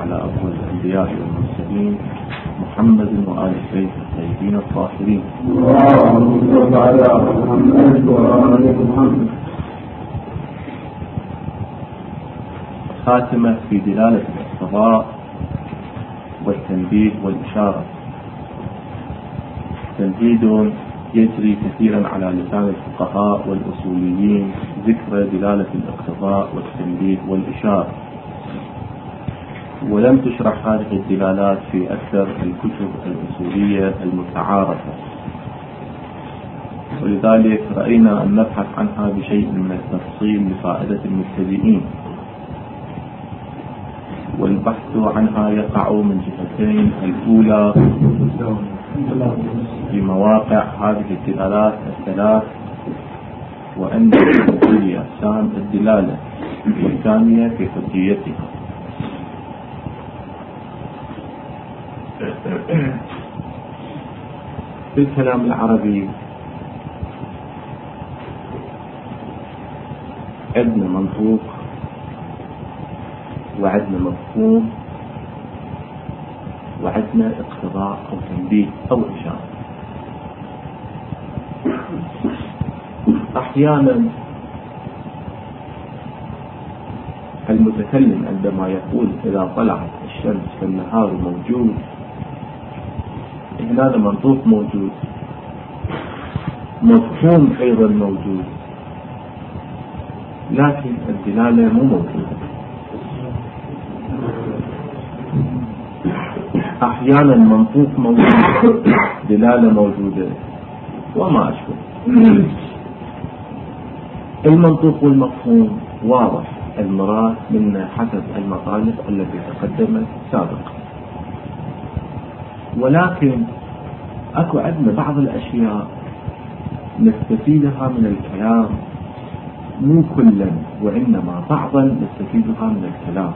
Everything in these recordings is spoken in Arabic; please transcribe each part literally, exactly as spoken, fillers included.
على أفضل الأنبياء والمرسلين محمد وآل بيته الطيبين الطاهرين. اللهم صل على محمد وآل محمد. خاتمة في دلالة الاقتضاء والتنبيه والإشارة. تمهيد يجري كثيرا على لسان الفقهاء والأصوليين ذكر دلالة الاقتضاء والتنبيه والإشارة، ولم تشرح هذه الدلالات في أكثر الكتب الأصولية المتعارفة، ولذلك رأينا أن نبحث عنها بشيء من التفصيل لفائدة المبتدئين. والبحث عنها يقع من جهتين: الأولى في مواقع هذه الدلالات الثلاث وأن في أقسام الدلالة، والثانية في حجيتها. في الكلام العربي عندنا منطوق وعندنا مفهوم وعندنا اقتضاء أو تنبيه أو إشارة. أحيانا المتكلم عندما يقول إذا طلعت الشمس فالنهار موجود، هذا منطوق موجود، مفهوم أيضا موجود، لكن الدلالة مو موجودة. أحيانا منطوق موجود، دلالة موجودة، وما أشبه. المنطوق والمفهوم واضح المراد من حسب المطالب التي تقدمت سابقا، ولكن أكو عندنا بعض الأشياء نستفيدها من الكلام، مو كلا وإنما بعضا نستفيدها من الكلام،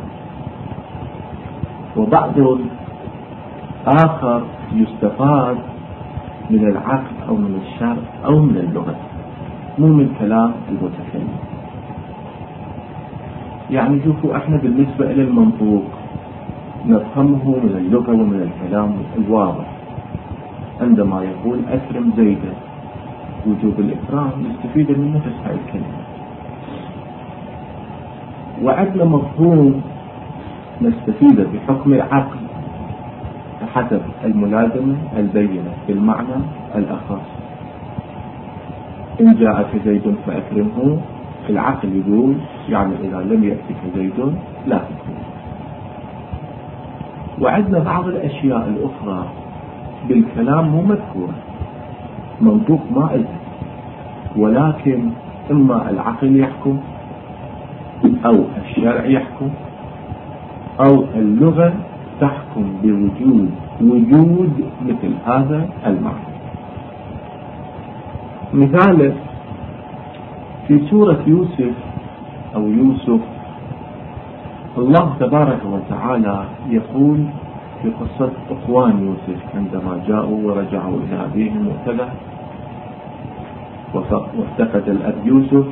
وبعض آخر يستفاد من العقل أو من الشرع أو من اللغة، مو من كلام المتكلم. يعني شوفوا احنا بالنسبة إلى المنطوق نفهمه من اللغة ومن الكلام الواضح. عندما يقول أكرم زيدا، وجوب الإكرام نستفيد من نفس هاي الكلمة. وعندنا مفهوم نستفيد بحكم العقل حسب الملازمة البينة بالمعنى الأخص. إن جاءك زيد فأكرمه، العقل يقول يعني إذا لم يأتك زيد لا تكرمه. وعندنا بعض الأشياء الأخرى بالكلام مو مذكورة، منطوق ما إذن، ولكن إما العقل يحكم أو الشرع يحكم أو اللغة تحكم بوجود وجود مثل هذا المعنى. مثال في سورة يوسف أو يوسف، الله تبارك وتعالى يقول في قصة أخوان يوسف عندما جاءوا ورجعوا إلى أبيهم وكذا وافتقد الأب يوسف،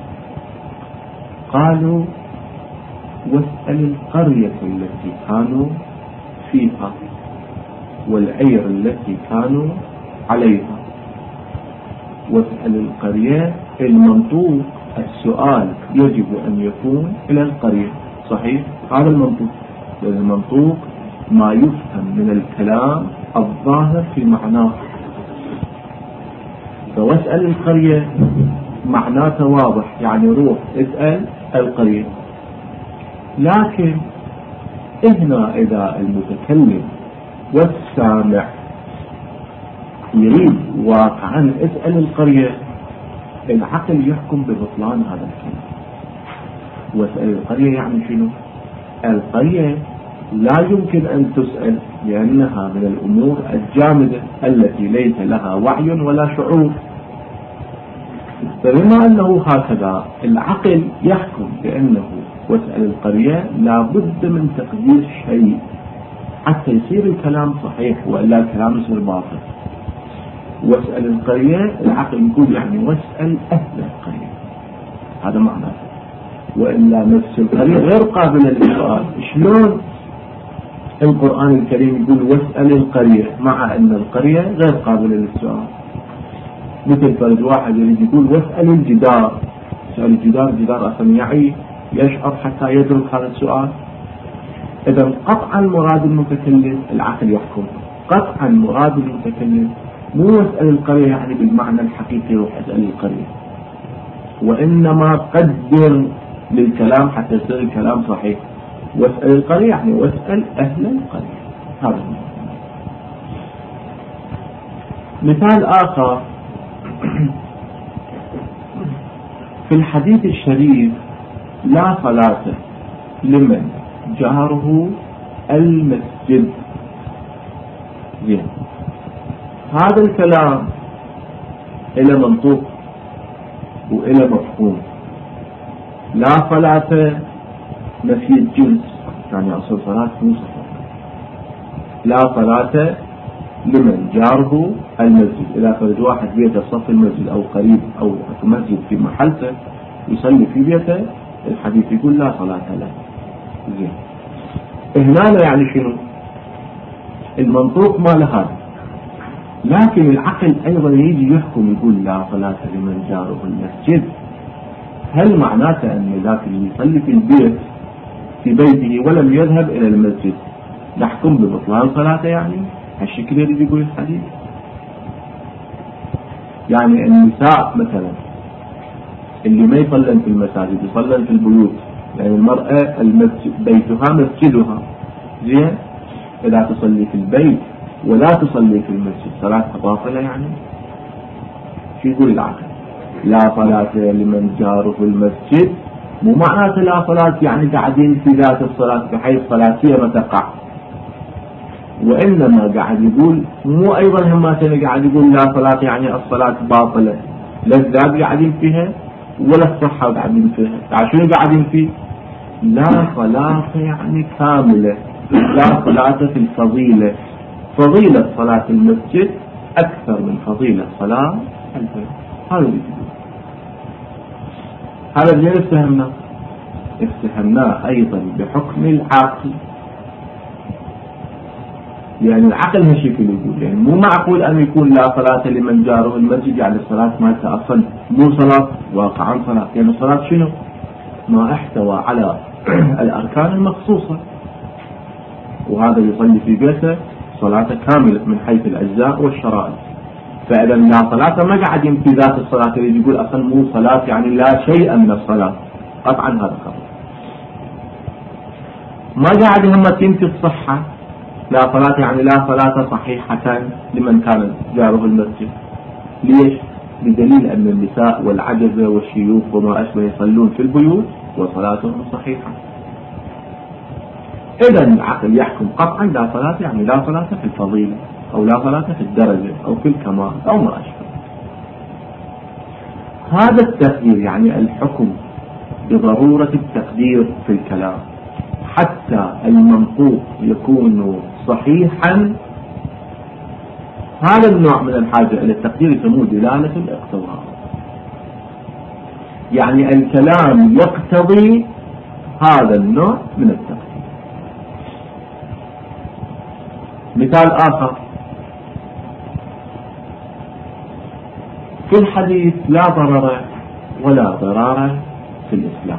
قالوا واسأل القرية التي كانوا فيها والعير التي كانوا عليها. واسأل القرية، المنطوق السؤال يجب أن يكون إلى القرية، صحيح؟ هذا المنطوق، لأن المنطوق ما يفهم من الكلام الظاهر في معناه. فواسأل القرية معناته واضح، يعني روح اسأل القرية. لكن هنا إذا المتكلم والسامع يريد واقعا اسأل القرية، العقل يحكم ببطلان هذا الكلام. واسأل القرية يعني شنو؟ القرية لا يمكن أن تسأل لأنها من الأمور الجامدة التي ليس لها وعي ولا شعور. فبما أنه هكذا العقل يحكم بأنه واسأل القرية لابد من تقدير شيء حتى يصير الكلام صحيح، وإلا الكلام يصير باطل. واسأل القرية العقل يقول يعني واسأل أهل القرية، هذا معناه. وإلا نفس القرية غير قابلة للسؤال. شلون القرآن الكريم يقول واسأل القرية، مع أن القرية غير قابلة للسؤال. مثل فرد واحد يريد يقول واسأل الجدار، سؤال الجدار، جدار أصلا يعي يشعر حتى يدرك هذا السؤال. إذا قطعا مراد المتكلم العقل يحكم، قطعا مراد المتكلم مو واسأل القرية يعني بالمعنى الحقيقي روح اسأل القرية، وإنما قدر للكلام حتى يصير الكلام صحيح. واسأل القرية يعني واسأل أهل القرية. هذا مثال آخر في الحديث الشريف لا صلاة لمن جاره المسجد. زين، هذا الكلام إلى منطوق وإلى مفهوم. لا صلاة نفي الجنس، يعني أصل صلاة مو صلاة. لا صلاة لمن جاره المسجد، إذا فرد واحد بيته صف المسجد أو قريب أو مسجد في محلته يصلي في بيته، الحديث يقول لا صلاة له. زين، هنا يعني شنو المنطوق ما لها، لكن العقل أيضا يجي يحكم يقول لا صلاة لمن جاره المسجد. هل معناته أن ذاك اللي يصلي في البيت في بيته ولم يذهب إلى المسجد نحكم ببطلان صلاته؟ يعني هالشكل يريد يقول الحديث. يعني النساء مثلا اللي ما يصلن في المساجد يصلن في البيوت، يعني المرأة المسجد بيتها مسجدها. زين، إذا تصلي في البيت ولا تصلي في المسجد صلاتها باطلة. يعني شو يقول العقل؟ لا صلاة لمن جاره المسجد مو معناته لا صلاة يعني قاعدين في ذات الصلاة بحيث صلاتية ما تقع، وإنما قاعد يقول مو أيضا هم قاعد يقول لا صلاة يعني الصلاة باطلة، لا الذات قاعدين فيها ولا الصحة قاعدين فيها. عشان قاعدين فيه لا صلاة يعني كاملة، لا صلاة في الفضيلة. فضيلة صلاة المسجد أكثر من فضيلة صلاة البيت. هذا اللي هذا اللي استهمنا استهمناه أيضا بحكم العقل. يعني العقل هالشكل يقول، يعني مو معقول أن يكون لا صلاة لمن جاره المسجد يعني الصلاة مالته أصلا مو صلاة واقعا صلاة، يعني الصلاة شنو؟ ما احتوى على الأركان المخصوصة، وهذا يصلي في بيته صلاة كاملة من حيث الأجزاء والشرائط. فإذا لا صلاة ما قاعدين في ذات الصلاة اللي يقول أصلا مو صلاة يعني لا شيء من الصلاة، قطعا هذا خطأ. ما قاعد هم تنفي الصحة، لا صلاة يعني لا صلاة صحيحة لمن كان جاره المسجد. ليش؟ بدليل أن النساء والعجزة والشيوخ وما أشبه يصلون في البيوت وصلاتهم صحيحة. إذا العقل يحكم قطعا لا صلاة يعني لا صلاة في الفضيلة أو لا صلاة في الدرجة أو في الكمال أو ما أشبه. هذا التقدير يعني الحكم بضرورة التقدير في الكلام حتى المنطوق يكون صحيحا. هذا النوع من الحاجة إلى التقدير يسموه دلالة الاقتضاء، يعني الكلام يقتضي هذا النوع من التقدير. مثال آخر في الحديث لا ضرر ولا ضرار في الإسلام.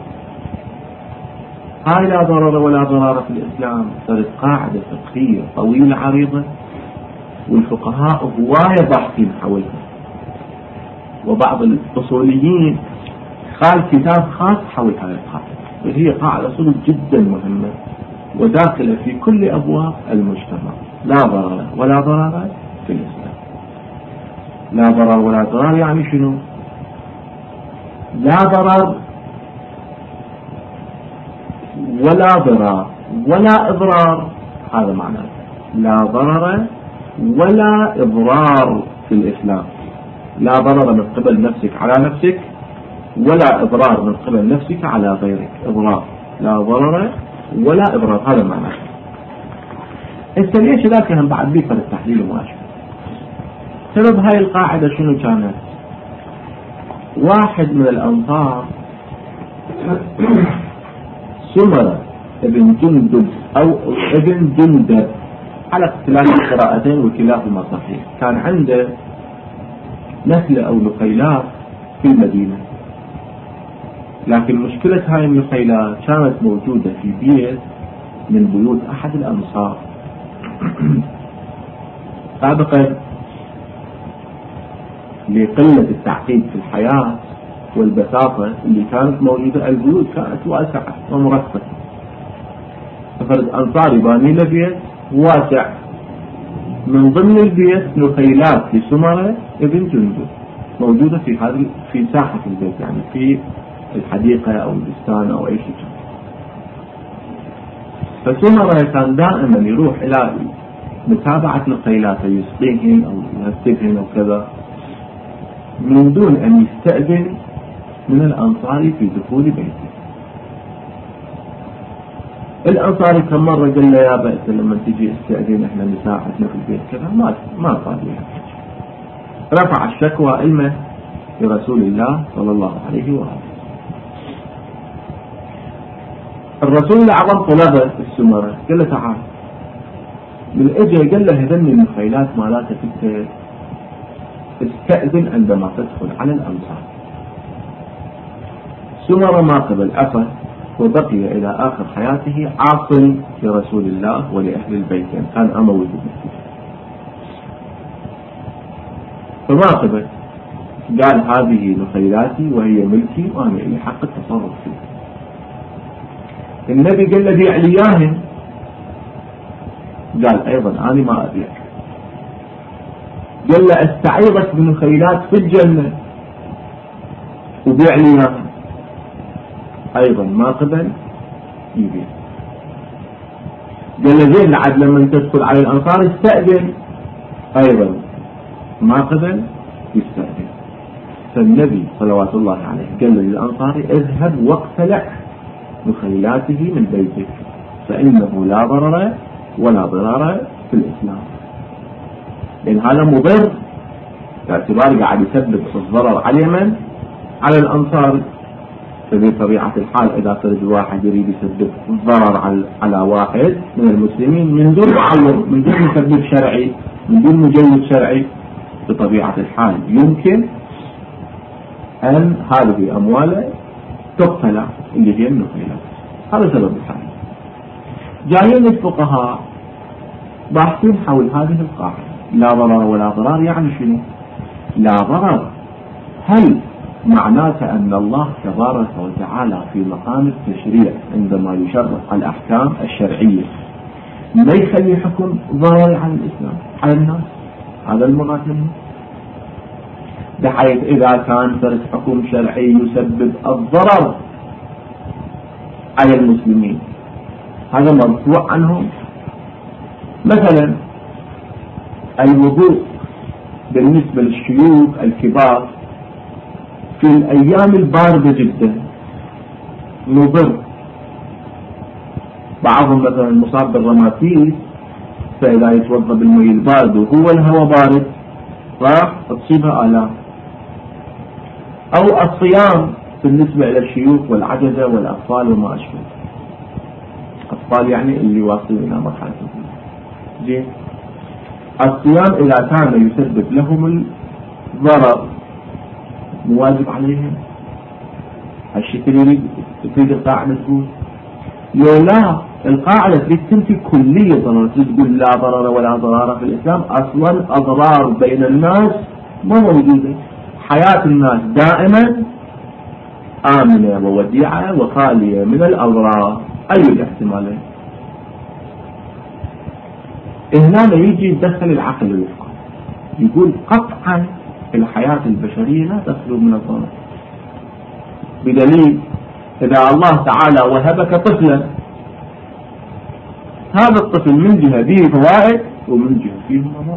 هاي لا ضرر ولا ضرار في الإسلام صارت قاعدة فقهية طويلة عريضة، والفقهاء هواية ضاحكين حولها، وبعض الأصوليين قال كتاب خاص حول هذه القاعدة، وهي قاعدة أصول جدا مهمة وداخلة في كل أبواب المجتمع. لا ضرر ولا ضرار في الإسلام. لا ضرر ولا ضرار يعني شنو؟ لا ضرر ولا ضرار ولا إضرار، هذا معناه لا ضرر ولا إضرار في الإسلام. لا ضرر من قبل نفسك على نفسك ولا إضرار من قبل نفسك على غيرك. إضرار لا ضرر ولا إضرار، هذا معناه. السريع ذاك هم بعد بيفر التحليل المؤشر. سبب هاي القاعدة شنو كانت؟ واحد من الأنصار سمر ابن جندب أو ابن جندب على اختلاف القراءتين وكلاهما صحيح. كان عنده نخلة أو نخيلات في المدينة، لكن مشكلة هاي النخيلات كانت موجودة في بيت من بيوت أحد الأنصار. سابقا لقلة التعقيد في الحياة والبساطة اللي كانت موجودة، البيوت كانت واسعة ومرفقة، ففرد أنصاري باني له بيت واسع، من ضمن البيت نخيلات لسمرة ابن جندب موجودة في هذه في ساحة البيت، يعني في الحديقة أو البستان أو أي شيء. فسمرة كان دائما يروح إلى متابعة نخيلاته، يسقيهن أو يهتفهن أو كذا، من دون أن يستأذن من الأنصاري في دخول بيته. الأنصاري كم مرة قال له يا بأس لما تجي استأذن احنا نساعدنا في البيت كذا، ما ما صار لها. رفع الشكوى إلمه لرسول الله صلى الله عليه وآله. الرسول الأعظم طلبه السمرة، قال له تعال. من اجى قال له هذني النخيلات مالاتك انت استأذن عندما تدخل على الأنصار. سمرة ما قبل، أفى وبقي إلى آخر حياته عاصم لرسول الله ولأهل البيت، يعني كان أموي بالمسجد، فما قبل. قال هذه نخيلاتي وهي ملكي وأنا لي حق التصرف فيها. النبي قال له بيع لي إياهن، قال أيضا أنا ما أبيع. قال له استعيرك بنخيلات في الجنة وبيع لي إياهن، أيضا ما قبل يبيع. قال له زين لعد لما تدخل على الأنصار استأذن، أيضا ما قبل يستأذن. فالنبي صلوات الله عليه قال للأنصاري اذهب واقتلع نخيلاته من بيتك فإنه لا ضرر ولا ضرار في الإسلام، لأن هذا مضر باعتبار قاعد يسبب الضرر على اليمن على الأنصار. فبطبيعة الحال إذا فرد واحد يريد يسبب ضرر على واحد من المسلمين من دون معول، من دون مسبب شرعي، من دون مجوز شرعي، بطبيعة الحال يمكن أن هذه أمواله تقتلع اللي هي النخيلات. هذا سبب الحال. جايين الفقهاء باحثين حول هذه القاعدة، لا ضرر ولا ضرار. يعني شنو لا ضرر؟ هل معناته أن الله تبارك وتعالى في مقام التشريع عندما يشرع الأحكام الشرعية ما يخلي حكم ضرر على الإسلام على الناس؟ هذا المراد منه، بحيث إذا كان فرد حكم شرعي يسبب الضرر على المسلمين هذا مرفوع عنهم. مثلا الوضوء بالنسبة للشيوخ الكبار في الأيام الباردة جدا مضر. بعضهم مثلا مصاب بالرماتيز، فإذا يتوضا بالماء البارد وهو الهواء بارد راح تصيبها آلام. أو الصيام بالنسبة إلى الشيوخ والعجزة والأطفال وما أشبه. أطفال يعني اللي واصلين إلى مرحلة زين. الصيام إذا كان يسبب لهم الضرر مواجب عليهم. هالشكل يريد تريد القاعدة تقول لو لا، القاعدة تريد تنفي كلية ضرر، تقول لا ضرر ولا ضرار في الإسلام. أصلا أضرار بين الناس ما موجودة، حياة الناس دائما آمنة ووديعة وخالية من الأضرار. أي الاحتمالين؟ هنا يجي يدخل العقل الوفقي، يقول قطعا الحياة البشرية لا تخلو من الضرر، بدليل إذا الله تعالى وهبك طفلا، هذا الطفل من جهة فيه فوائد ومن جهة فيه مضار.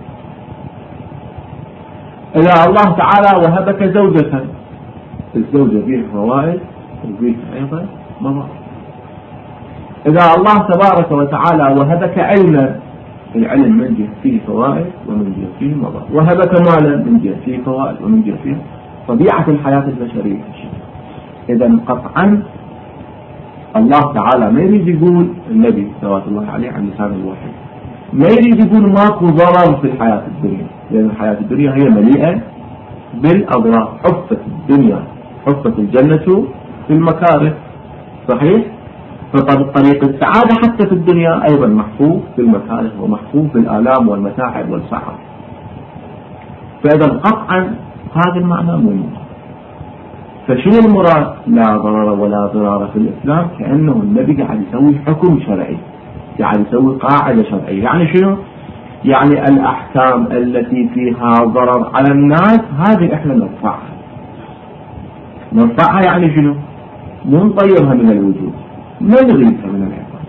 إذا الله تعالى وهبك زوجة، الزوجة فيه فوائد وفيه أيضا مضار. إذا الله تبارك وتعالى وهبك علما، العلم من جهة فيه فوائد ومن جهة فيه مضار. وهبك مالا، من جهة فيه فوائد ومن جهة فيه. طبيعة الحياة البشرية. إذا قطعا الله تعالى ما يريد يقول، النبي صلوات الله عليه عن لسان الوحي ما يريد يقول ماكو ضرر في الحياة الدنيا، لأن الحياة الدنيا هي مليئة بالأضرار. حفت الدنيا حفت الجنة في المكاره، صحيح؟ فطريق السعادة حتى في الدنيا أيضا محفوظ بالمكاره ومحفوظ بالآلام والمتاعب والصعاب. فإذا قطعا هذا المعنى مهم. فشنو المراد لا ضرر ولا ضرار في الإسلام؟ كأنه النبي قاعد يسوي حكم شرعي، قاعد يسوي قاعدة شرعية. يعني شنو؟ يعني الأحكام التي فيها ضرر على الناس هذه إحنا نرفعها. نرفعها يعني شنو؟ مو نطيرها من الوجود، نلغيها من العباد،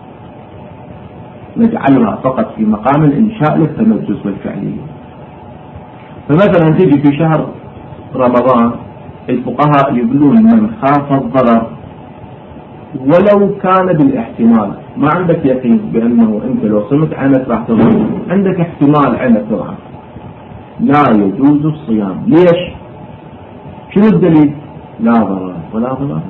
نجعلها فقط في مقام الإنشاء للتمجس والفعلية. فمثلا تيجي في شهر رمضان الفقهاء يقولون من خاف الضرر ولو كان بالاحتمال، ما عندك يقين بأنه أنت لو صمت عينك راح تضر، عندك احتمال عينك تضعف، لا يجوز الصيام. ليش؟ شنو الدليل؟ لا ضرر ولا ضرر.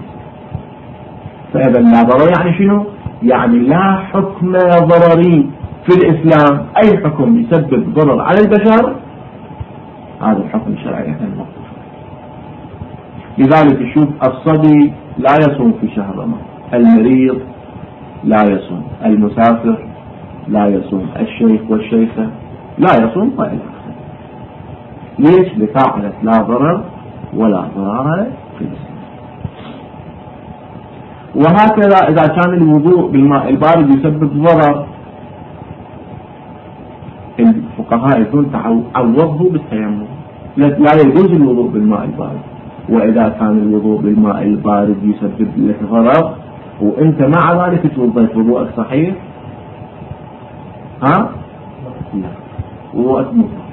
فإذا لا ضرر يعني شنو؟ يعني لا حكم ضرري في الإسلام، أي حكم يسبب ضرر على البشر هذا الحكم الشرعي الموقف. لذلك يشوف الصبي لا يصوم في شهر رمضان، المريض لا يصوم، المسافر لا يصوم، الشيخ والشيخة لا يصوم، وإلى آخره. ليش؟ لفاعلة لا ضرر ولا ضرار في الإسلام. وهكذا إذا كان الوضوء بالماء البارد يسبب ضرر، الفقهاء يقولون تعوضه بالتيمم، لا يجوز الوضوء بالماء البارد. وإذا كان الوضوء بالماء البارد يسبب لك ضرر وأنت مع ذلك توضيت وضوءك صحيح، ها؟ لا، وضوءك مطلق.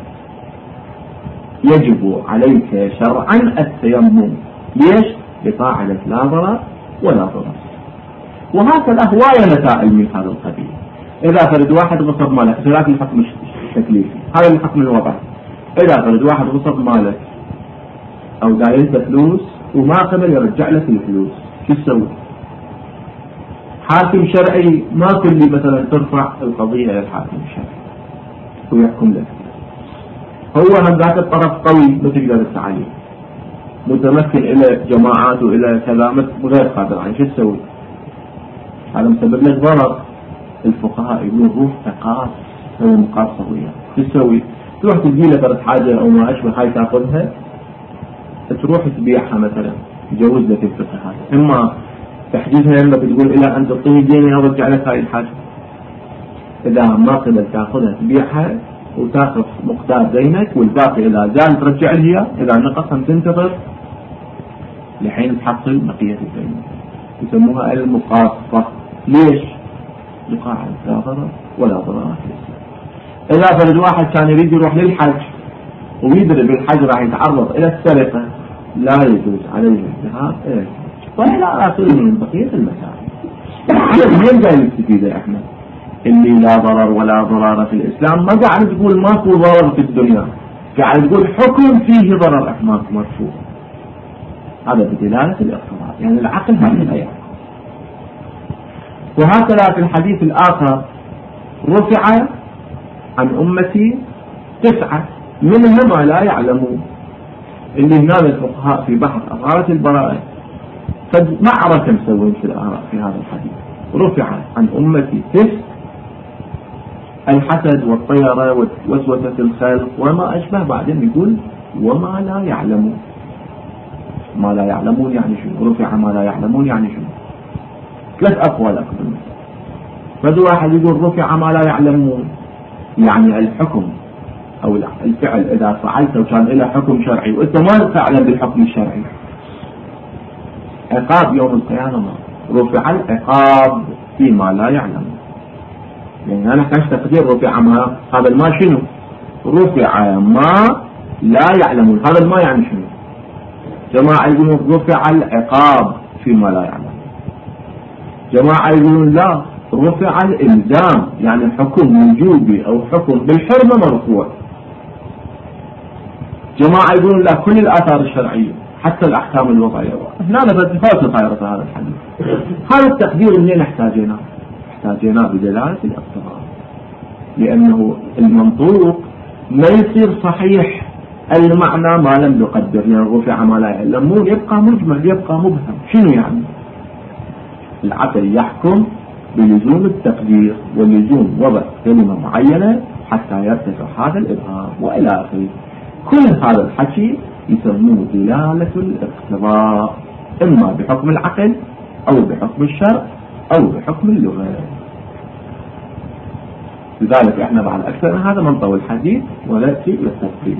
يجب عليك شرعا التيمم. ليش؟ لفاعلة لا ضرر ولا ضرر. وهكذا هواية مسائل من هذا القبيل. إذا فرد واحد غصب مالك، خلاف الحكم التكليفي، هذا الحكم الوضعي. إذا فرد واحد غصب مالك أو داينت فلوس وما قبل يرجع لك الفلوس، شو تسوي؟ حاكم شرعي ما كل مثلا ترفع القضية إلى الحاكم الشرعي ويحكم لك. هو هم ذاك الطرف قوي ما تقدر عليه، متمكن إلى جماعات وإلى كلامك غير قادر عليه، شو تسوي؟ هذا مسبب لك ضرر. الفقهاء يقولون روح تقاص، سوي مقاصة وياه. شو تسوي؟ تروح تجي لك حاجة أو ما أشبه هاي تأخذها، تروح تبيعها مثلا، تجوز لك الفقه هذا، إما تحجزها إما بتقول إلى أن تعطيني ديني أرجع لك هاي الحاجة. إذا ما قدرت تأخذها تبيعها وتأخذ مقدار دينك، والباقي إذا زال ترجع لها، إذا نقص تنتظر لحين تحصل بقية الدين. يسموها المقاصة. ليش؟ لقاعدة لا ضرر ولا ضرر. إذا فرد واحد كان يريد يروح للحج ويدري بالحج راح يتعرض إلى السرقة، لا يجوز عليه الذهاب إليه وإلى آخره من بقية المسائل. من قاعد نستفيد يا أحمد؟ اللي لا ضرر ولا ضرار في الإسلام ما قاعد تقول ماكو ضرر في الدنيا، قاعد تقول حكم فيه ضرر إحماق مرفوع. هذا بدلالة الاقتضاء، يعني العقل هكذا يعني. وهكذا في الحديث الآخر رفع عن أمتي تسعة منها ما لا يعلمون، اللي هنا الفقهاء في بحث أثارة البراءة قد معركة مسوين في الآراء في هذا الحديث. رفع عن أمتي تسع: الحسد والطيرة ووسوسة الخلق وما أشبه. بعدين يقول وما لا يعلمون. ما لا يعلمون يعني شنو؟ رفع ما لا يعلمون يعني شنو؟ ثلاث أقوال أكبر. فدو واحد يقول رفع ما لا يعلمون يعني الحكم أو الفعل إذا فعلت وكان إلى حكم شرعي وإنت ما تعلم بالحكم الشرعي، عقاب يوم القيامة. رفع العقاب فيما لا يعلم، يعني أنا كاش تقدير رفع ما، هذا ما شنو؟ رفع ما لا يعلمون. هذا ما يعني شنو؟ جماعة يقولون رفع العقاب فيما لا يعلم، جماعة يقولون لا، رفع الإلزام يعني حكم وجوبي أو حكم بالحرمة مرفوع. جماعة يقولون لا، كل الآثار الشرعية حتى الأحكام الوضعية. هنا نفذ طائرة هذا الحديث هذا التقدير منين احتاجيناه؟ احتاجيناه بدلالة الاقتضاء، لأنه المنطوق ما يصير صحيح المعنى ما لم يقدر، لأن رفع ما لا يعلمون يبقى مجمل، يبقى مبهم. شنو يعني؟ العقل يحكم بلزوم التقدير ولزوم وضع كلمة معينة حتى يرتفع هذا الإبهام وإلى آخره. كل هذا الحكي يسموه دلالة الاقتضاء، إما بحكم العقل أو بحكم الشرع أو بحكم اللغة. لذلك احنا بعد أكثر من هذا منطوي الحديث ونأتي إلى التفصيل.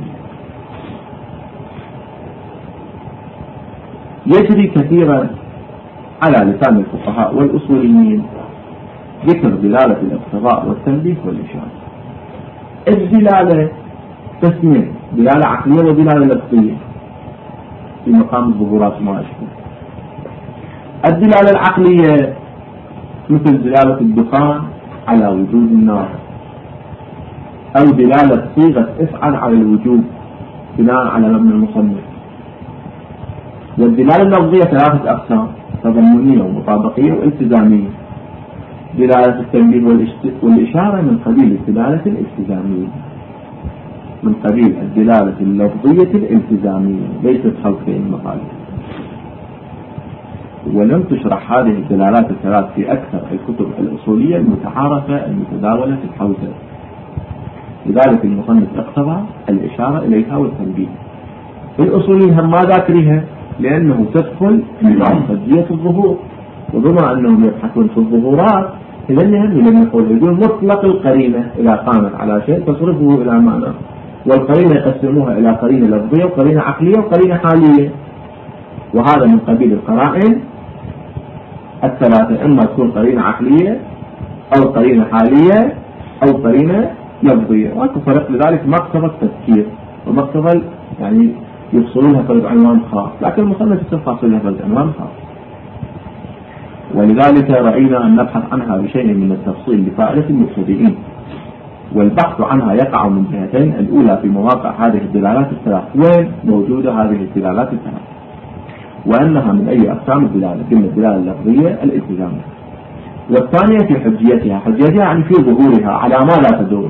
يجري كثيرا على لسان الفقهاء والأصوليين ذكر دلالة الاقتضاء والتنبيه والإشارة. الدلالة قسمين، دلالة عقلية ودلالة لفظية في مقام الظهورات ما أشبه. الدلالة العقلية مثل دلالة الدخان على وجود النار، أو دلالة صيغة افعل على الوجوب بناء على مبنى المصنف. والدلالة اللفظية ثلاثة أقسام: تضمنية ومطابقية والتزامية. دلالة التنبيه والإشارة من قبيل الدلالة الالتزامية، من قبيل الدلالة اللفظية الالتزامية، ليست خلقية المقالة. ولم تشرح هذه الدلالات الثلاث في أكثر الكتب الأصولية المتعارفة المتداولة في الحوزة، لذلك المصنف اقتضى الإشارة إليها والتنبيه. الأصوليين هم ما ذاكريها لأنه تدخل نظام قضية الظهور، وبما أنهم يبحثون في الظهورات إذا هم لم يقولون مطلق القرينة إذا قامت على شيء تصرفه إلى معنى، والقرينة يقسموها إلى قرينة لفظية وقرينة عقلية وقرينة حالية، وهذا من قبيل القرائن الثلاثة، إما تكون قرينة عقلية أو قرينة حالية أو قرينة لفظية، وأكو فرق. لذلك مقتضى التذكير ومقتضى يعني يفصلونها فرد عنوان خاص، لكن المصنف يفصلها فرد عنوان خاص. ولذلك رأينا أن نبحث عنها بشيء من التفصيل لفائدة المبتدئين، والبحث عنها يقع من جهتين: الأولى في مواقع هذه الدلالات الثلاث، وين موجودة هذه الدلالات الثلاث، وأنها من أي أقسام الدلالة، كما الدلالة اللفظية الالتزامية. والثانية في حجيتها، حجيتها يعني في ظهورها على ما لا تدور.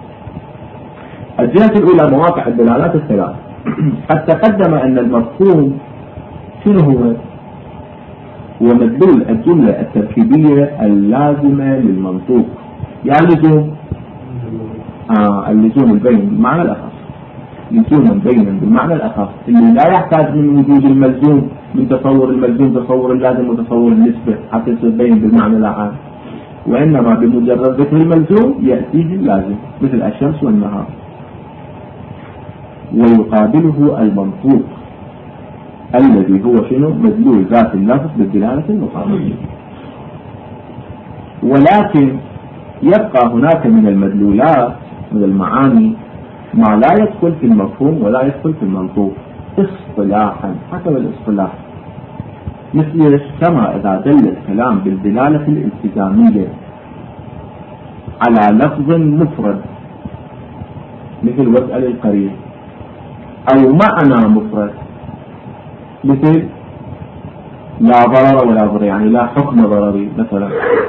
الجهة الأولى مواقع الدلالات الثلاث. قد تقدم أن المفهوم شنو هو؟ هو مدلول الجملة التركيبية اللازمة للمنطوق، يعني لزوم آه اللزوم البين بالمعنى الأخص، لزوما بينا بالمعنى الأخص اللي لا يحتاج من وجود الملزوم، من تصور الملزوم تصور اللازم وتصور النسبة حتى يصير بين بالمعنى العام، وإنما بمجرد ذكر الملزوم يأتيه اللازم مثل الشمس والنهار. ويقابله المنطوق الذي هو شنو؟ مدلول ذات اللفظ بالدلالة المقابلة. ولكن يبقى هناك من المدلولات من المعاني ما لا يدخل في المفهوم ولا يدخل في المنطوق اصطلاحا حسب الاصطلاح، مثل كما إذا دل الكلام بالدلالة الالتزامية على لفظ مفرد مثل واسأل القريب، أو معنى مفرد مثل لا ضرر ولا ضرر، يعني لا حكم ضرري مثلا،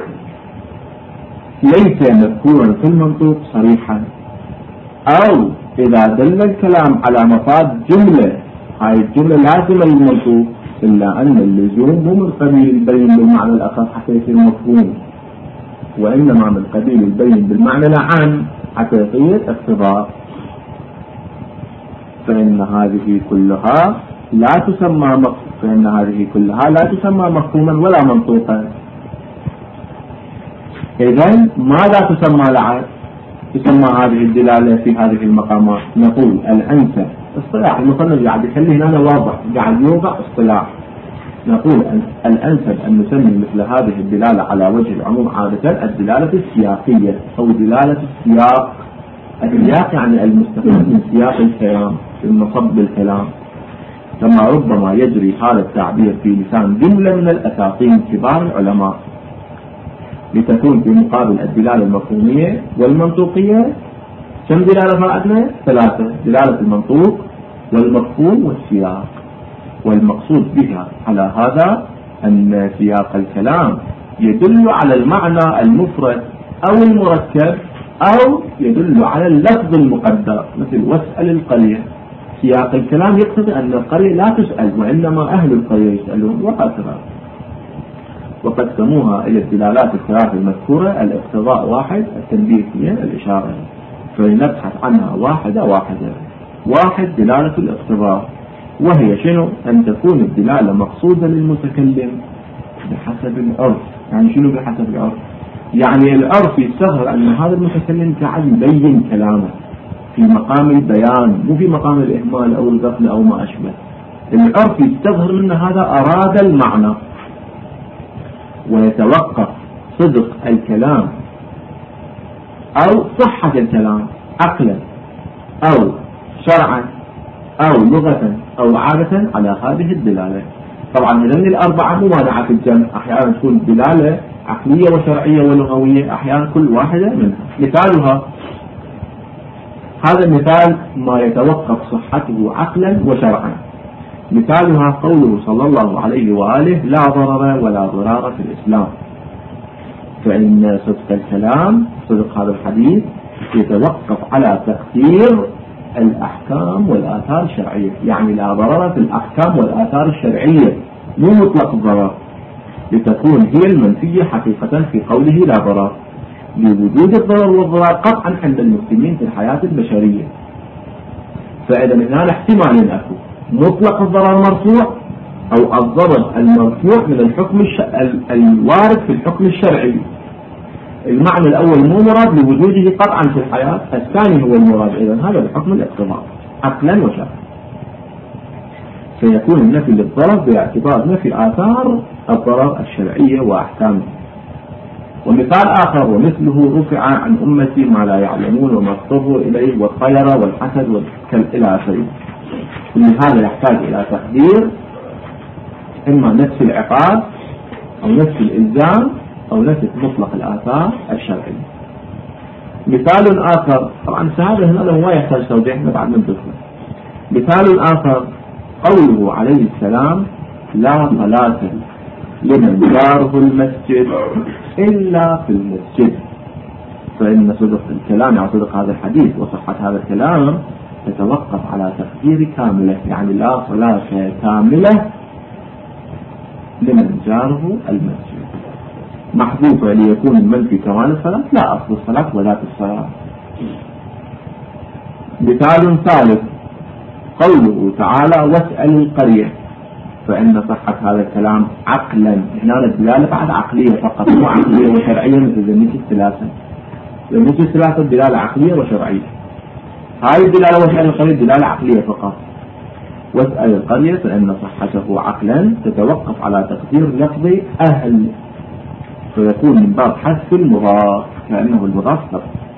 ليس مذكورا في المنطوق صريحا. أو إذا دل الكلام على مفاد جملة، هاي الجملة لازمة للمنطوق، إلا أن اللزوم مو من قبيل البين بالمعنى الأخص حتى يصير مفهوم، وإنما من قبيل البين بالمعنى العام حتى يصير اقتضاء. فإن هذه كلها لا تسمى فإن هذه كلها لا تسمى مفهوما ولا منطوقا. إذن ماذا تسمى لعب؟ تسمى هذه الدلالة في هذه المقامات. نقول الأنسب اصطلاح، المصنف قاعد يخليه هنا واضح، قاعد يوضع اصطلاح. نقول الأنسب أن نسمي مثل هذه الدلالة على وجه العموم عادة الدلالة السياقية أو دلالة السياق. السياق يعني المستفاد من سياق الكلام، من مصب الكلام، كما ربما يجري هذا التعبير في لسان جملة من الأساطين كبار العلماء، لتكون في مقابل الدلالة المفهومية والمنطوقية كم دلالة فائدنا؟ ثلاثة: دلالة المنطوق والمفهوم والسياق. والمقصود بها على هذا أن سياق الكلام يدل على المعنى المفرد أو المركب أو يدل على اللفظ المقدر، مثل واسأل القرية. سياق الكلام يقتضي أن القرية لا تسأل وإنما أهل القرية يسألون وهكذا. وقد سموها إلى الدلالات الثلاث المذكورة الاقتضاء واحد، التنبيه هي الإشارة، فلنبحث عنها واحدة واحدة. واحد دلالة الاقتضاء، وهي شنو؟ أن تكون الدلالة مقصودة للمتكلم بحسب العرف. يعني شنو بحسب العرف؟ يعني العرف يستظهر أن هذا المتكلم قاعد يبين كلامه في مقام البيان، مو في مقام الإهمال أو الغفل أو ما أشبه. العرف يستظهر من هذا أراد المعنى، ويتوقف صدق الكلام أو صحة الكلام عقلا أو شرعا أو لغة أو عادة على هذه الدلالة. طبعا هذين الأربعة مو مانعة في الجمع، أحيانا تكون دلالة عقلية وشرعية ولغوية، أحيانا كل واحدة منها. مثالها هذا المثال ما يتوقف صحته عقلا وشرعا. مثالها قوله صلى الله عليه وآله لا ضرر ولا ضرار في الإسلام. فإن صدق الكلام، صدق هذا الحديث، يتوقف على تقدير الأحكام والآثار الشرعية. يعني لا ضرر في الأحكام والآثار الشرعية، مو مطلق الضرر، لتكون هي المنفية حقيقة في قوله لا ضرر، لوجود الضرر والضرار قطعا عند المسلمين في الحياة البشرية. فإذا من هنا احتمالين أكو: مطلق الضرر مرفوع، أو الضرر المرفوع من الحكم الش... الوارد في الحكم الشرعي. المعنى الأول مو مراد لوجوده قطعا في الحياة، الثاني هو المراد. إذن هذا الحكم الاقتضاء عقلا وشرعا. فيكون النفي للضرر باعتبار نفي آثار الضرر الشرعية وأحكامه. ومثال آخر: ومثله رفع عن أمتي ما لا يعلمون وما اضطروا إليه والطير والحسد والكل إلى آخره. لهذا يحتاج إلى تقدير إما نفس العقاب أو نفس الإلزام أو نفس مطلق الآثار الشرعية. مثال آخر، طبعا هذا هنا ما يحتاج توضيح بعد من ذكره. مثال آخر قوله عليه السلام لا صلاة لمن جاره المسجد إلا في المسجد. فإن صدق الكلام أو صدق هذا الحديث وصحة هذا الكلام تتوقف على تقدير كاملة، يعني لا صلاة كاملة لمن جاره المسجد، محذوفة ليكون المنفي كمال الصلاة لا أصل الصلاة ولا في الصلاة. مثال ثالث قوله تعالى واسأل القرية. فإن صحة هذا الكلام عقلا، هنا الدلالة بعد عقلية فقط، مو عقلية وشرعية مثل ذنيك الثلاثة. ذنيك الثلاثة دلالة عقلية وشرعية، هاي الدلالة واسأل القرية دلالة عقلية فقط. واسأل القرية فإن صحته عقلا تتوقف على تقدير لفظ أهل، فيكون من باب حذف المضاف كأنه المضاف فقط،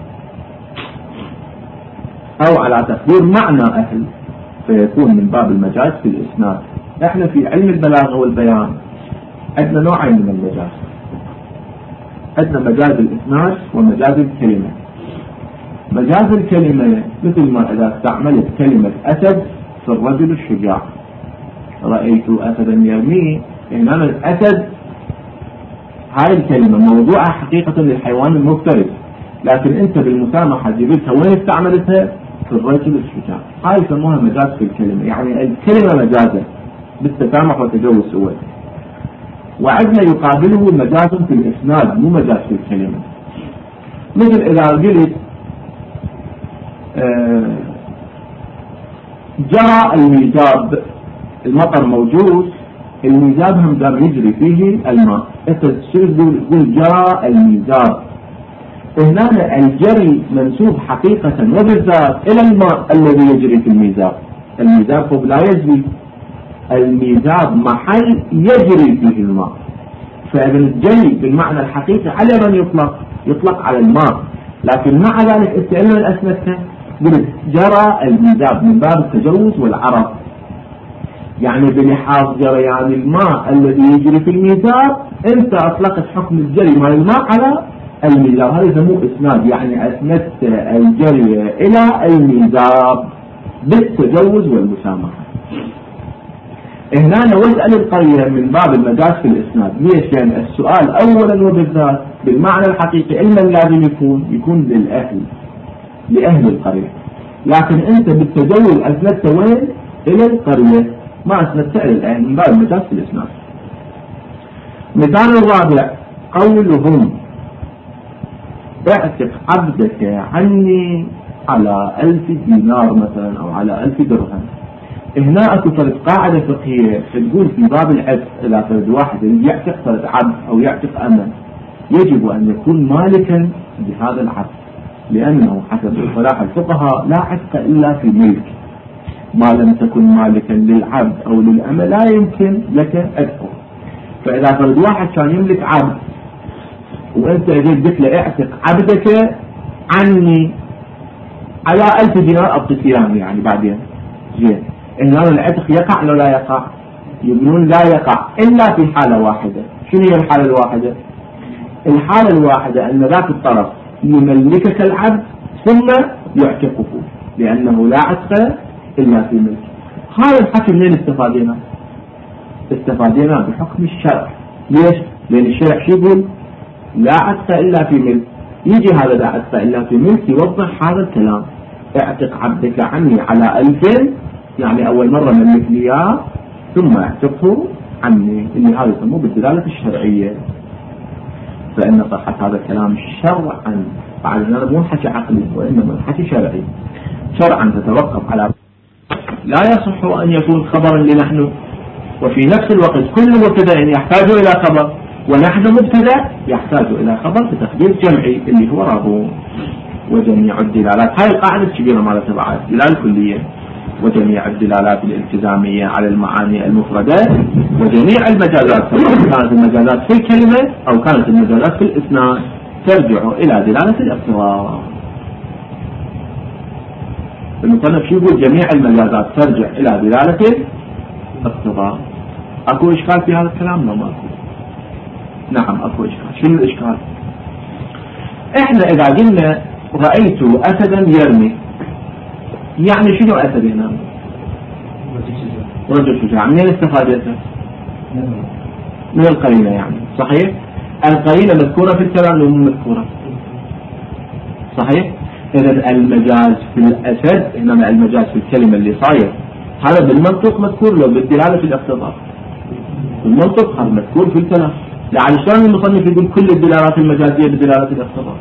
أو على تقدير معنى أهل فيكون من باب المجاز في الإسناد. احنا في علم البلاغة والبيان عندنا نوعين من المجاز، عندنا مجاز الإسناد ومجاز الكلمة. مجاز الكلمة مثل ما إذا استعملت كلمة أسد في الرجل الشجاع، رأيت أسدا يرمي، إن أنا الأسد هاي الكلمة موضوعة حقيقة للحيوان المفترس، لكن أنت بالمسامحة جبتها وين استعملتها؟ في الرجل الشجاع. هاي يسموها مجاز في الكلمة، يعني الكلمة مجازة بالتسامح وتجاوز سوء. وعندنا يقابله مجاز في الإسناد مو مجاز في الكلمة. مثل إذا قلت آه جرى الميزاب، المطر موجود، الميزاب هم دام يجري فيه الماء، انت تقول جرى الميزاب. هنا الجري منسوب حقيقة وبالذات إلى الماء الذي يجري في الميزاب. الميزاب فوق لا يجري، الميزاب محل يجري فيه الماء. فإذا الجري بالمعنى الحقيقي على من يطلق؟ يطلق على الماء، لكن مع ذلك استعمال الأسمتة قلت جرى الميزاب من باب التجوز والعرب، يعني بلحاظ جريان الماء الذي يجري في الميزاب انت اطلقت حكم الجري مال الماء على الميزاب. هذا يسموه اسناد، يعني اسندت الجري الى الميزاب بالتجوز والمسامحة. هنا واسأل القرية من باب المجاز في الإسناد. ليش؟ لأن يعني السؤال أولا وبالذات بالمعنى الحقيقي إما لازم يكون يكون للأهل لأهل القرية، لكن أنت بالتجول أسندت وين؟ إلى القرية، ما أسندت إلى الأهل من باب المجاز في الإسناد. مثال الرابع قولهم اعتق عبدك عني على ألف دينار مثلا أو على ألف درهم. هنا أكو فرد قاعدة فقهية تقول في باب العتق إذا فرد واحد يعتق فرد عبد أو يعتق أمن يجب أن يكون مالكا بهذا العبد، لأنه حسب اصطلاح الفقهاء لا عتق إلا في ملك، ما لم تكن مالكا للعبد أو للأمن لا يمكن لك عتقه. فإذا فرد واحد كان يملك عبد وأنت إذا قلت له اعتق عبدك عني على ألف دينار أبطسيان يعني بعدين زين، إن هذا العتق يقع أو لا يقع؟ يقولون لا يقع إلا في حالة واحدة. شنو هي الحالة الواحدة؟ الحالة الواحدة أن ذاك الطرف يملكك العبد ثم يعتقه، لأنه لا عتق إلا في ملك. هذا الحكم منين استفادنا؟ استفادنا بحكم الشرع. ليش؟ لأن الشرع شو يقول؟ لا عتق إلا في ملك. يجي هذا لا عتق إلا في ملك يوضح هذا الكلام، اعتق عبدك عني على ألف، يعني أول مرة ملك لي إياه ثم اعتقه عني، اللي هذا يسموه بالدلالة الشرعية. فإن صحة هذا الكلام شرعا، بعد ذلك مو حكي عقلي وإنما حكي شرعي. شرعا تتوقف على لا يصح أن يكون خبرا لنحن، وفي نفس الوقت كل مبتدأ يحتاج إلى خبر، ونحن مبتدأ يحتاج إلى خبر بتقدير جمعي اللي هو رابون. وجميع الدلالات، هاي القاعدة الكبيرة مالتها بعد دلالة كلية، وجميع الدلالات الالتزامية على المعاني المفردة وجميع المجازات، سواء كانت المجازات في الكلمة أو كانت المجازات في الإسناد، ترجع إلى دلالة الاقتضاء. المصنف شو يقول؟ جميع المجازات ترجع إلى دلالة الاقتضاء. أكو إشكال في هذا الكلام؟ لا ما أكو. نعم أكو إشكال. شنو الإشكال؟ إحنا إذا قلنا رأيت أسدا يرمي، يعني شنو أسد هنا؟ رجل شجاع. منين استفادته؟ من القرينة يعني، صحيح؟ القرينة مذكورة في الكلام ولا مو مذكورة؟ صحيح؟ إذا المجاز في الأسد إنما المجاز في الكلمة اللي صاير هذا بالمنطق مذكور لو بالدلالة في الاقتضاء. بالمنطق هذا مذكور في الكلام، لعل شلون المصنف يقول كل الدلالات المجازية بدلالة الاقتضاء؟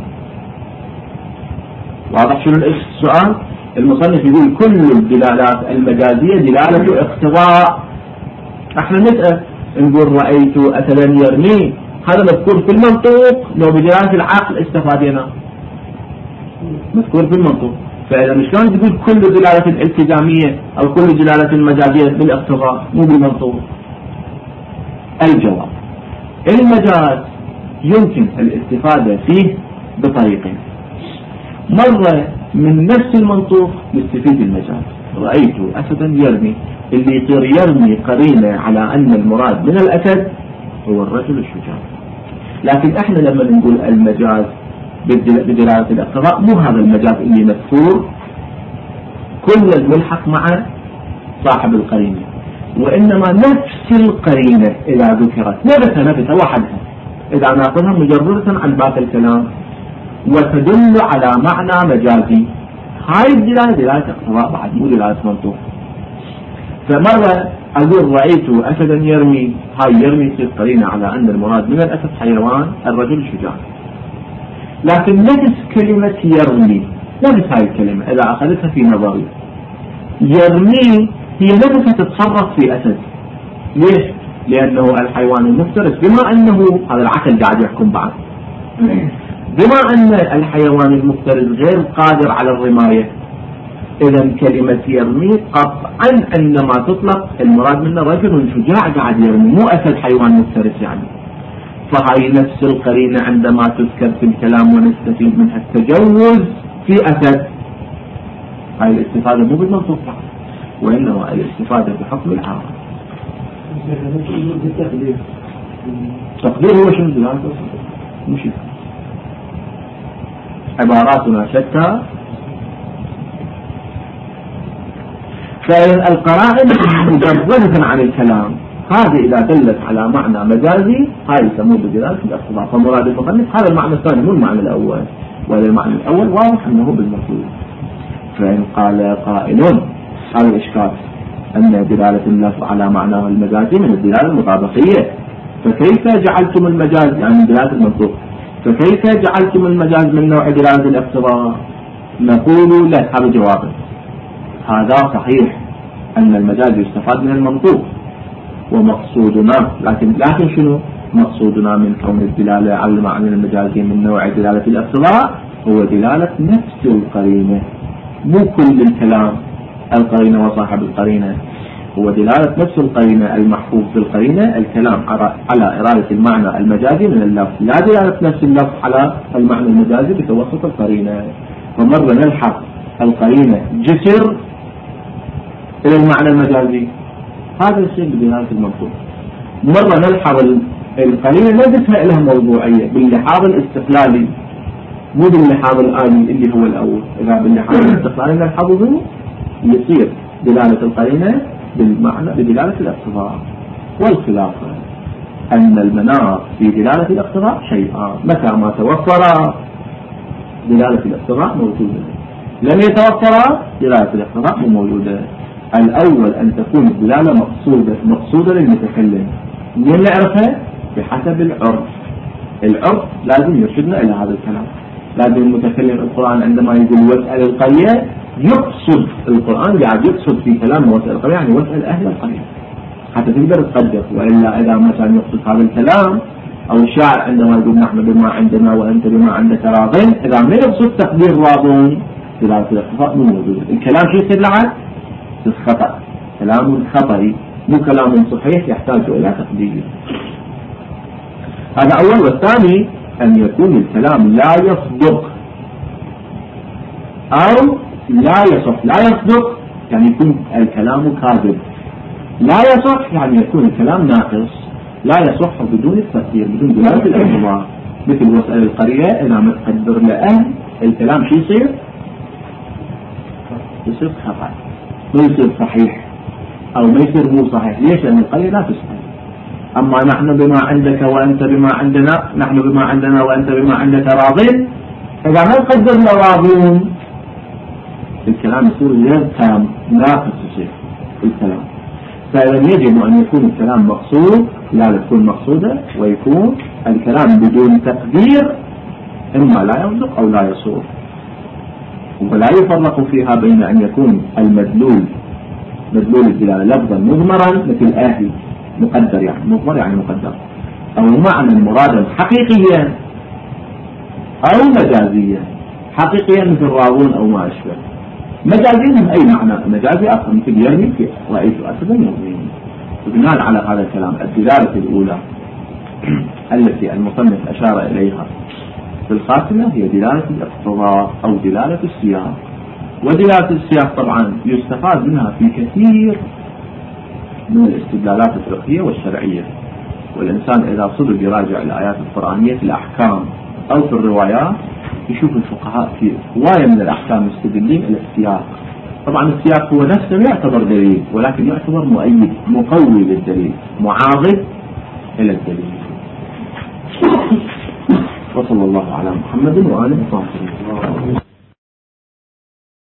واضح شنو السؤال؟ المصنف يقول كل الدلالات المجازية دلالة اقتضاء. احنا نسأل نقول رأيت أسدا يرمي، هذا مذكور في المنطق لو بدلالة العقل استفادنا، مذكور في المنطق. فإذا مش كان تقول كل دلالة الالتزامية أو كل دلالة المجازية بالاقتضاء مو بالمنطق. الجواب المجاز يمكن الاستفادة فيه بطريقين. مرة من نفس المنطوق يستفيد المجاز، رأيت أسدا يرمي، اللي يصير يرمي قرينة على أن المراد من الأسد هو الرجل الشجاع. لكن احنا لما نقول المجاز بدلالة الاقتضاء مو هذا المجاز اللي مذكور كل الملحق مع صاحب القرينة، وإنما نفس القرينة إذا ذكرت نفسها نفسها وحدها إذا ناخذها مجردة عن باقي الكلام وتدل على معنى مجازي، هاي الدلالة دلالة اقتضاء بعد مو دلالة منطوق. فمرة أقول رأيت أسدا يرمي، هاي يرمي تصير قرينة على أن المراد من الأسد حيوان الرجل الشجاع. لكن نفس كلمة يرمي، نفس هاي الكلمة إذا أخذتها في نظري يرمي هي نفسها تتصرف في أسد. ليش؟ لأنه الحيوان المفترس، بما أنه هذا العقل قاعد يحكم بعد، بما أن الحيوان المفترس غير قادر على الرماية، إذا كلمة يرمي قطعا أنما تطلق المراد منه رجل شجاع قاعد يرمي، مو أسد حيوان مفترس يعني. فهاي نفس القرينة عندما تذكر في الكلام ونستفيد منها التجوز في أسد، هاي الاستفادة مو بالمنطوق وإنما الاستفادة بحكم العام. التقدير هو شنو دلالته؟ مش عباراتنا شتى. فالقرائن مجردة عن الكلام هذه إذا دلت على معنى مجازي هاي يسموه بدلالة الاقتضاء. فمراد المصنف هذا المعنى الثاني مو المعنى الأول، وهذا المعنى الأول واضح أنه بالمطلوب. فإن قال قائل هذا الإشكال أن دلالة اللفظ على معناه المجازي من الدلالة المطابقية، فكيف جعلتم المجاز يعني دلالة المنطوق، فكيف جعلتم المجاز من نوع دلالة الاقتضاء؟ نقول له هذا جوابه، هذا صحيح أن المجاز يستفاد من المنطوق ومقصودنا، لكن لكن شنو مقصودنا من كون الدلالة على المعنى المجازي من نوع دلالة الاقتضاء؟ هو دلالة نفس القرينة، مو كل الكلام القرينة وصاحب القرينة، هو دلالة نفس القرينة المحفوظ بالقرينة الكلام على إرادة المعنى المجازي من اللفظ، لا دلالة نفس اللفظ على المعنى المجازي بتوسط القرينة. ومرة نلحق القرينة جسر إلى المعنى المجازي، هذا الشيء بدلالة المنطوق. مرة نلحظ القرينة نجدها لها موضوعية باللحاظ الاستقلالي مو باللحاظ الآلي اللي هو الأول. إذا باللحاظ الاستقلالي نلحظه يصير دلالة القرينة بالمعنى بدلالة الاقتضاء. والخلافة أن المناط في دلالة الاقتضاء شيئان، متى ما توفر دلالة الاقتضاء موجودة، لم يتوفر دلالة الاقتضاء مو موجودة. الأول أن تكون الدلالة مقصودة مقصودة للمتكلم، من نعرفها بحسب العرف، العرف لازم يرشدنا إلى هذا الكلام. لازم المتكلم القرآن عندما يقول واسأل القرية يقصد القرآن قاعد يقصد في كلام واسأل القرية يعني واسأل أهل القرية حتى تقدر تقدر. وإلا إذا ما كان يقصد هذا الكلام أو الشاعر عندما يقول نحن بما عندنا وأنت بما عندك راضين، إذا ما يقصد تقدير راضون دلالة الاقتضاء مو موجودة. الكلام شو يصير لعل خطأ، كلام خطأي مو كلام صحيح يحتاج إلى تقدير. هذا أول. والثاني أن يكون الكلام لا يصدق أو لا يصح. لا يصدق يعني يكون الكلام كاذب، لا يصح يعني يكون الكلام ناقص. لا يصح بدون التقدير بدون دلالة الاقتضاء، مثل واسأل القرية إذا ما تقدر لأهل الكلام شو يصير؟ يصير خطأ، ما يصير صحيح أو ما يصير مو صحيح. ليش؟ لأن القرية لا تسأل. أما نحن بما عندك وأنت بما عندنا، نحن بما عندنا وأنت بما عندك راضين، إذا ما نقدر لراضون الكلام يصير غير تام ناقص يصير الكلام. فإذا يجب أن يكون الكلام مقصود، لا تكون مقصودة، ويكون الكلام بدون تقدير إما لا يصدق أو لا يصور. ولا يفرق فيها بين أن يكون المدلول مدلول الدلالة لفظا مضمرا مثل آهي مقدر يعني مضمر يعني مقدر، أو معنى مرادا حقيقيا أو مجازيا. حقيقيا مثل راضون أو ما أشبه، مجازيا من أي معنى مجازي آخر مثل يرمي في رأيت أسدا يرمي. وبناء على هذا الكلام الدلالة الأولى التي المصنف أشار إليها في الخاتمة هي دلالة الاقتضاء أو دلالة السياق. ودلالة السياق طبعا يستفاد منها في كثير من الاستدلالات الفقهية والشرعية. والإنسان إذا صدق يراجع الآيات القرآنية في الأحكام أو في الروايات يشوف الفقهاء في رواية من الأحكام مستدلين إلى السياق. طبعا السياق هو نفسه يعتبر دليل، ولكن يعتبر مؤيد مقوي للدليل معاضد إلى الدليل. وصلى الله على محمد وآله وصحبه.